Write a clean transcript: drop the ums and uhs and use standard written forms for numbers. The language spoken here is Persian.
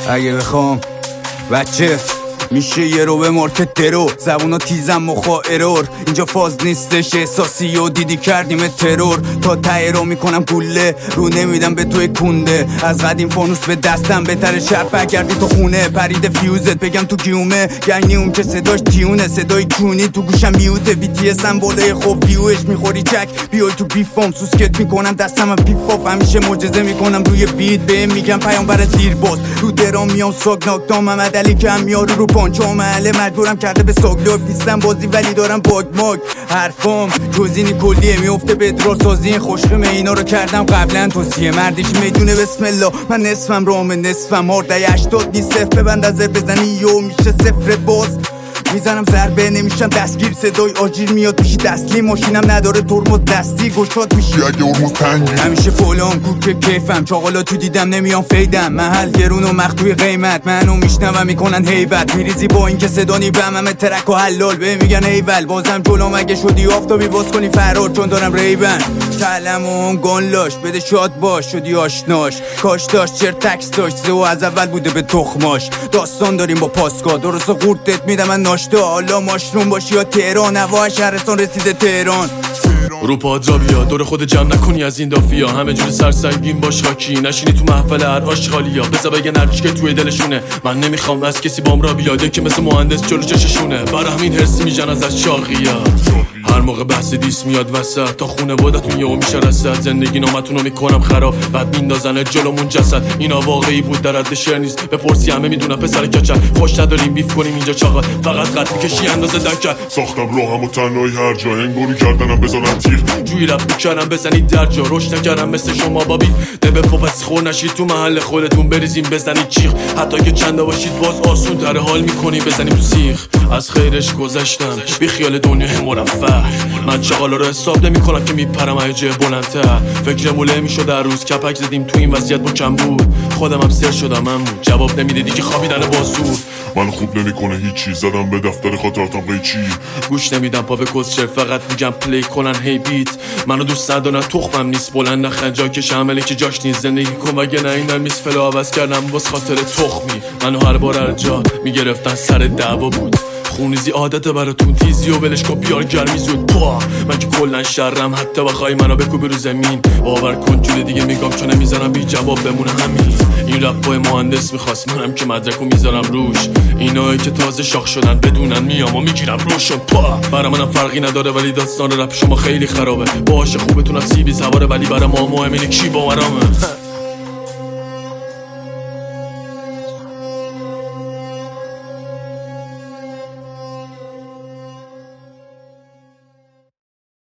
اگه بخوام بچه میشه یه رو به مارکت درو زبونا تیزم مخوا ارور اینجا فاز نیستش احساسی و دیدی کردیم ترور تا ته رو میکنم گوله رو نمیدم به توی کنده از قدیم فانوس به دستم بهتره شب بگردی تو خونه پرید فیوزت بگم تو گیومه گنی اون که صداش تیونه صدای کونی تو گوشم میوته BTS هم باله خوب ویوش میخوری چک بیای تو بیفام سوسکت میکنم دستم هم پیفاف همیشه معجزه میکنم روی بیت به میگم پیامبر دیر باز رو درام میام ساگناک تا محمد علی کم میارو رو پانچام محله مجبورم کرده به ساگلو نیستم بازی ولی دارم باگ ماگ حرفام جزینی کلیه میفته به ادرار سازی خوشخمه اینا رو کردم قبلا توصیه مردیش میدونه بسم الله من نصفم رامه نصفم هارده 80 نیست صفر ببند از بزنی یو میشه صفر باز میزنم ضربه نمیشم دستگیر صدای آجیر میاد پیشی دستلی ماشینم نداره ترمز دستی گشاد میشی اگه ارمز تنگی همیشه فولام کوک کیفم چاقالا تو دیدم نمیام فیدم محل گرون و مخدوی قیمت منو میشنوم میکنن هیبت میریزی با این که صدانی بهم ترک و حلال به میگن ایول بازم جلوم اگه شدی آفتابی باز کنی فرار چون دارم ریبن کلم و گانلاش بده شاد باش شدی آشناش کاش داشت چر تکس داشت زو از اول بوده به تخماش داستان داریم با پاسکا درست قورتت میدم من ناشتا حالا ماشروم باشی یا تهران هوا شهرستان رسیده تهران رو پاد را بیا دور خود جمع نکنی از این دافیا همه جور سرسنگین باش خاکی نشینی تو محفل هر آشغالیا بذار بگن هرچی که توی دلشونه من نمیخوام از کسی بام را بیاده که مثل مهندس جلو چششونه برای همین هرسی میجن از شاقیا هر موقع بحث دیس میاد وسط تا خونه بادتون یهو میشه رسد زندگی نامتونو میکنم خراب بعد میندازن جلومون جسد اینا واقعی بود در حد شعر نیست بپرسی همه میدونن پسر کچل خوش نداریم بیف کنیم اینجا چاقا فقط خط میکشی اندازه دکل ساختم راهم و تنهایی هر جا انگاری کردنم بزنم تیغ جوی رب میکردم بزنید در جا رشد نکردم مثل شما بابی دبه پاپس خور نشید تو محل خودتون بریزیم بزنید چیخ حتی که چنده باشید باز آسون تر حال میکنی بزنیم تو سیخ از خیرش گذشتم بی خیال دنیای مرفه من چغالا رو حساب نمی کنم که میپرم ایجه بلندتر فکر موله میشد در روز کپک زدیم تو این وضعیت با کم بود خودم هم سر شدم من بود جواب نمیدادی که خوابیدن بازور من خوب نمیکنه هیچی زدم به دفتر خاطراتم قیچی گوش نمیدم پا به کسچر فقط میگم پلی کنن هی بیت منو دوست ندارن تخمم نیست بلند نخن جا که شمله که جاش نیست زندگی کن وگه نه اینم نیست فلا عوض کردم باز خاطر تخمی منو هر بار هر جا میگرفتن سر دعوا بود خونیزی عادت براتون تیزی و ولش کن بیار گرمی زود پا من که کلن شرم حتی بخوای منو بکوبی رو زمین باور کن جوله دیگه میگم چون نمیذارم بی جواب بمونه همین این رپای مهندس میخواست منم که مدرکو میذارم روش اینایی که تازه شاخ شدن بدونن میام و میگیرم روشون پا برای منم فرقی نداره ولی داستان رپ شما خیلی خرابه باشه خوبتونم سیبی سواره ولی برای ما مهم اینه کی باورامه